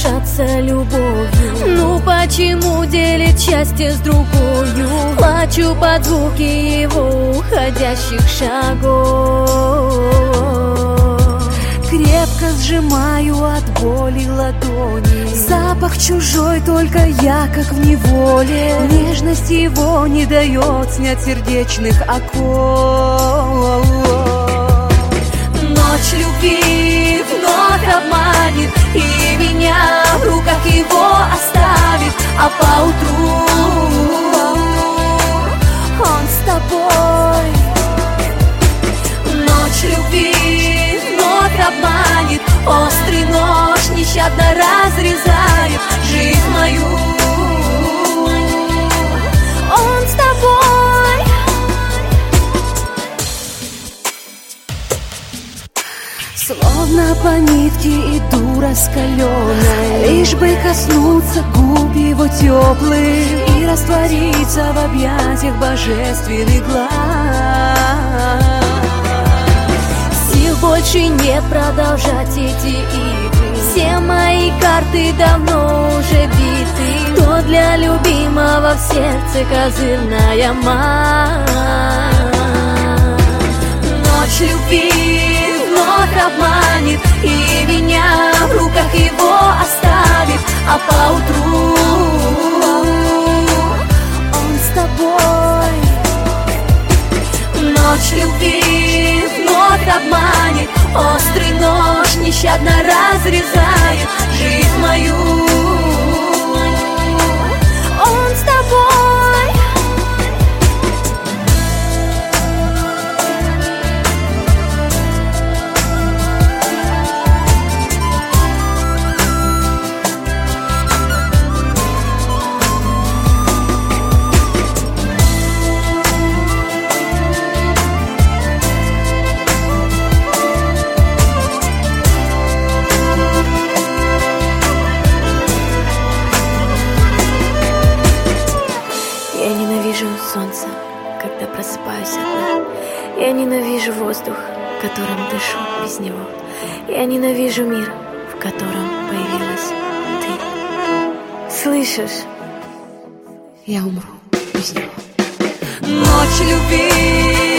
дышаться любовью. Ну почему делит счастье с другою? Плачу под звуки его уходящих шагов. Крепко сжимаю от боли ладони. Запах чужой, только я как в неволе. Нежность его не дает снять сердечных оков. Ночь любви вновь обманет и меня в руках его оставит, а поутру он с тобой. Ночь любви вновь обманет, острый нож нещадно разрезает жизнь мою. Он с тобой. Словно по нитке иду раскаленной, лишь бы коснуться губ его теплых и раствориться в объятиях божественных глаз. Сил больше нет продолжать эти игры. Все мои карты давно уже биты. То для любимого в сердце козырная мать. Ночь любви вновь обманет и меня в руках его оставит, а поутру он с тобой. Ночь любви вновь обманет, острый нож нещадно разрезает жизнь мою. Он с тобой. Я ненавижу солнце, когда просыпаюсь одна. Я ненавижу воздух, которым дышу без него. Я ненавижу мир, в котором появилась ты. Слышишь? Я умру без него. Ночь любви